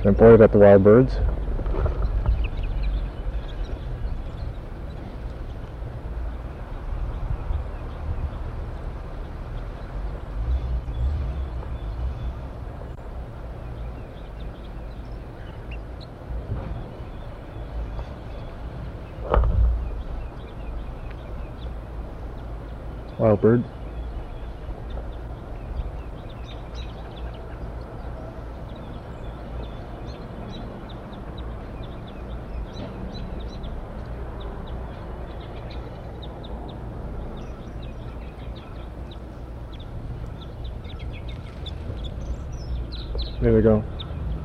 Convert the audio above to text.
And point it at the wild birds. Wild bird. There we go.